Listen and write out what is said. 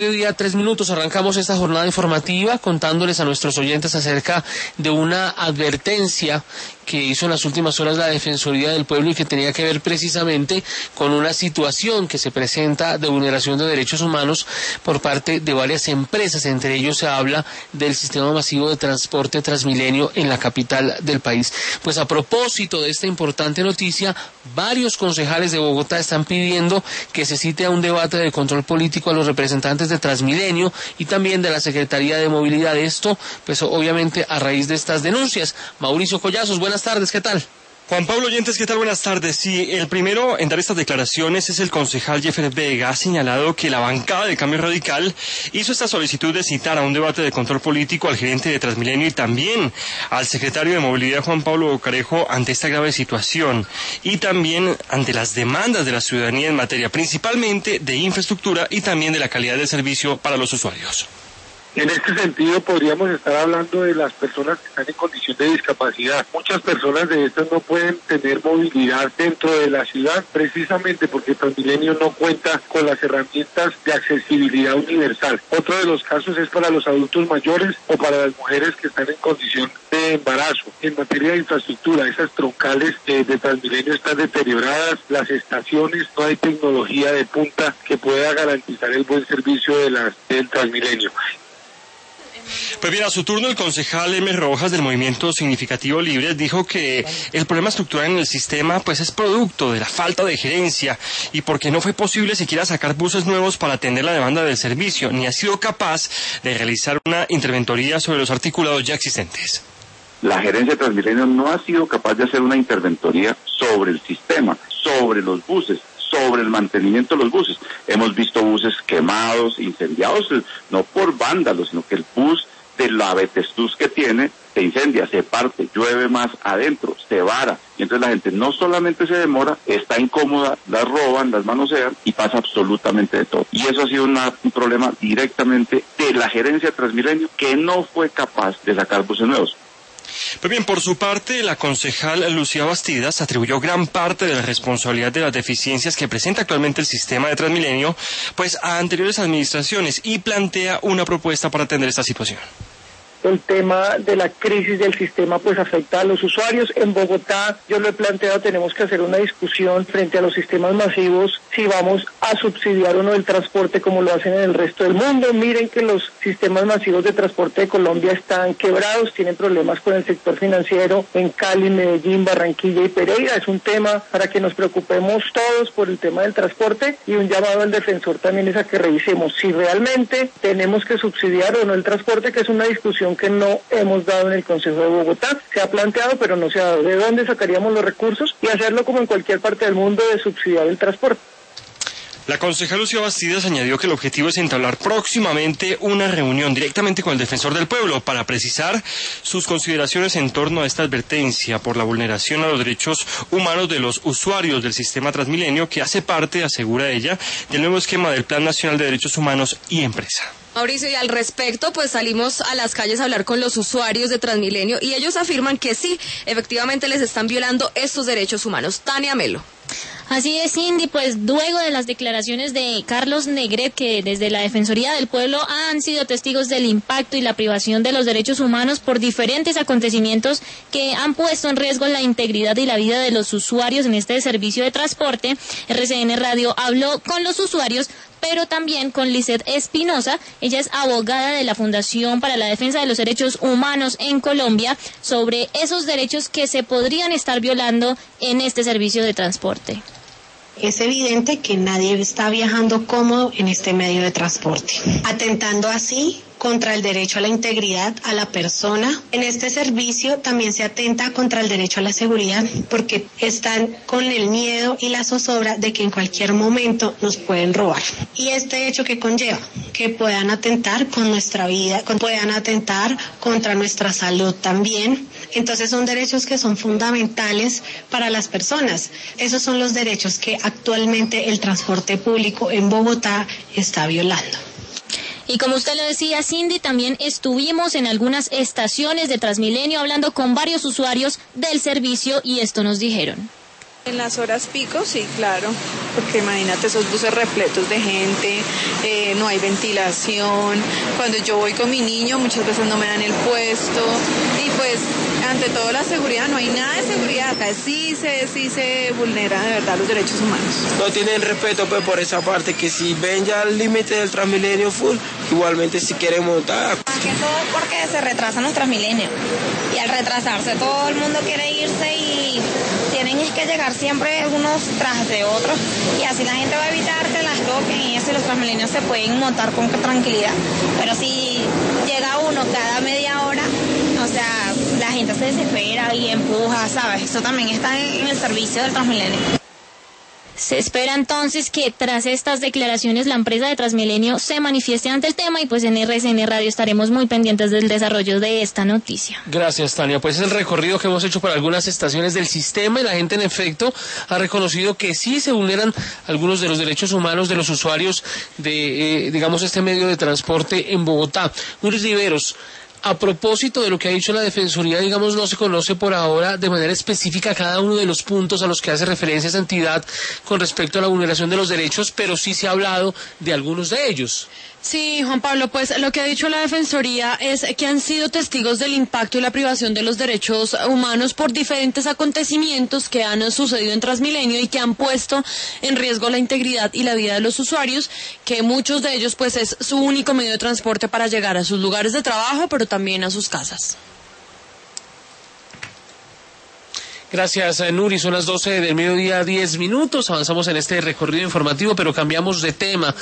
Día 3 minutos, arrancamos esta jornada informativa contándoles a nuestros oyentes acerca de una advertencia que hizo en las últimas horas la Defensoría del Pueblo y que tenía que ver precisamente con una situación que se presenta de vulneración de derechos humanos por parte de varias empresas. Entre ellos se habla del sistema masivo de transporte Transmilenio en la capital del país. Pues a propósito de esta importante noticia, varios concejales de Bogotá están pidiendo que se cite a un debate de control político a los representantes de Transmilenio y también de la Secretaría de Movilidad. Esto, pues obviamente a raíz de estas denuncias. Mauricio Collazos, buenas tardes, ¿qué tal? Juan Pablo Oyentes, ¿qué tal? Buenas tardes. Sí, el primero en dar estas declaraciones es el concejal Jeffer Vega. Ha señalado que la bancada de Cambio Radical hizo esta solicitud de citar a un debate de control político al gerente de Transmilenio y también al secretario de Movilidad, Juan Pablo Bocarejo, ante esta grave situación y también ante las demandas de la ciudadanía en materia principalmente de infraestructura y también de la calidad del servicio para los usuarios. En este sentido podríamos estar hablando de las personas que están en condición de discapacidad. Muchas personas de estas no pueden tener movilidad dentro de la ciudad precisamente porque Transmilenio no cuenta con las herramientas de accesibilidad universal. Otro de los casos es para los adultos mayores o para las mujeres que están en condición de embarazo. En materia de infraestructura, esas troncales de Transmilenio están deterioradas, las estaciones, no hay tecnología de punta que pueda garantizar el buen servicio del Transmilenio. Pues bien, a su turno el concejal M. Rojas del Movimiento Significativo Libre dijo que el problema estructural en el sistema pues es producto de la falta de gerencia y porque no fue posible siquiera sacar buses nuevos para atender la demanda del servicio, ni ha sido capaz de realizar una interventoría sobre los articulados ya existentes. La gerencia de Transmilenio no ha sido capaz de hacer una interventoría sobre el sistema, sobre los buses, sobre el mantenimiento de los buses. Hemos visto buses quemados, incendiados, no por vándalos, sino que el bus de la vetestuz que tiene se incendia, se parte, llueve más adentro, se vara. Y entonces la gente no solamente se demora, está incómoda, las roban, las manosean y pasa absolutamente de todo. Y eso ha sido un problema directamente de la gerencia de Transmilenio que no fue capaz de sacar buses nuevos. Pues bien, por su parte, la concejal Lucía Bastidas atribuyó gran parte de la responsabilidad de las deficiencias que presenta actualmente el sistema de Transmilenio, pues a anteriores administraciones y plantea una propuesta para atender esta situación. El tema de la crisis del sistema pues afecta a los usuarios. En Bogotá, yo lo he planteado, tenemos que hacer una discusión frente a los sistemas masivos, si vamos a subsidiar o no el transporte como lo hacen en el resto del mundo. Miren que los sistemas masivos de transporte de Colombia están quebrados, tienen problemas con el sector financiero en Cali, Medellín, Barranquilla y Pereira. Es un tema para que nos preocupemos todos por el tema del transporte y un llamado al defensor también es a que revisemos si realmente tenemos que subsidiar o no el transporte, que es una discusión que no hemos dado en el Consejo de Bogotá. Se ha planteado, pero no se ha dado. ¿De dónde sacaríamos los recursos? Y hacerlo como en cualquier parte del mundo de subsidiar el transporte. La concejal Lucía Bastidas añadió que el objetivo es entablar próximamente una reunión directamente con el Defensor del Pueblo para precisar sus consideraciones en torno a esta advertencia por la vulneración a los derechos humanos de los usuarios del sistema Transmilenio que hace parte, asegura ella, del nuevo esquema del Plan Nacional de Derechos Humanos y Empresa. Mauricio, y al respecto, pues salimos a las calles a hablar con los usuarios de Transmilenio y ellos afirman que sí, efectivamente les están violando estos derechos humanos. Tania Melo. Así es, Cindy, pues luego de las declaraciones de Carlos Negret, que desde la Defensoría del Pueblo han sido testigos del impacto y la privación de los derechos humanos por diferentes acontecimientos que han puesto en riesgo la integridad y la vida de los usuarios en este servicio de transporte, RCN Radio habló con los usuarios, pero también con Lizeth Espinosa. Ella es abogada de la Fundación para la Defensa de los Derechos Humanos en Colombia, sobre esos derechos que se podrían estar violando en este servicio de transporte. Es evidente que nadie está viajando cómodo en este medio de transporte, atentando así contra el derecho a la integridad a la persona. En este servicio también se atenta contra el derecho a la seguridad porque están con el miedo y la zozobra de que en cualquier momento nos pueden robar. Y este hecho que conlleva que puedan atentar con nuestra vida, puedan atentar contra nuestra salud también. Entonces son derechos que son fundamentales para las personas. Esos son los derechos que actualmente el transporte público en Bogotá está violando. Y como usted lo decía, Cindy, también estuvimos en algunas estaciones de Transmilenio hablando con varios usuarios del servicio y esto nos dijeron. En las horas pico, sí, claro, porque imagínate esos buses repletos de gente, no hay ventilación. Cuando yo voy con mi niño, muchas veces no me dan el puesto y pues ante todo la seguridad, no hay nada de seguridad. Acá sí se vulnera de verdad los derechos humanos. No tienen respeto pues por esa parte, que si ven ya el límite del Transmilenio full, igualmente si quieren montar. Más que todo porque se retrasan los Transmilenios y al retrasarse todo el mundo quiere irse y tienen que llegar siempre unos tras de otros y así la gente va a evitar que las toquen y eso, y los Transmilenios se pueden montar con tranquilidad. Pero si llega uno cada media hora, o sea, la gente se desespera y empuja, ¿sabes? Eso también está en el servicio del Transmilenio. Se espera entonces que tras estas declaraciones la empresa de Transmilenio se manifieste ante el tema y pues en RCN Radio estaremos muy pendientes del desarrollo de esta noticia. Gracias, Tania. Pues es el recorrido que hemos hecho por algunas estaciones del sistema y la gente en efecto ha reconocido que sí se vulneran algunos de los derechos humanos de los usuarios de, digamos, este medio de transporte en Bogotá. Nuris Riveros, a propósito de lo que ha dicho la Defensoría, digamos, no se conoce por ahora de manera específica cada uno de los puntos a los que hace referencia esa entidad con respecto a la vulneración de los derechos, pero sí se ha hablado de algunos de ellos. Sí, Juan Pablo, pues lo que ha dicho la Defensoría es que han sido testigos del impacto y la privación de los derechos humanos por diferentes acontecimientos que han sucedido en Transmilenio y que han puesto en riesgo la integridad y la vida de los usuarios, que muchos de ellos pues es su único medio de transporte para llegar a sus lugares de trabajo, pero también a sus casas. Gracias, Nuri. Son las 12 del mediodía, 10 minutos. Avanzamos en este recorrido informativo, pero cambiamos de tema.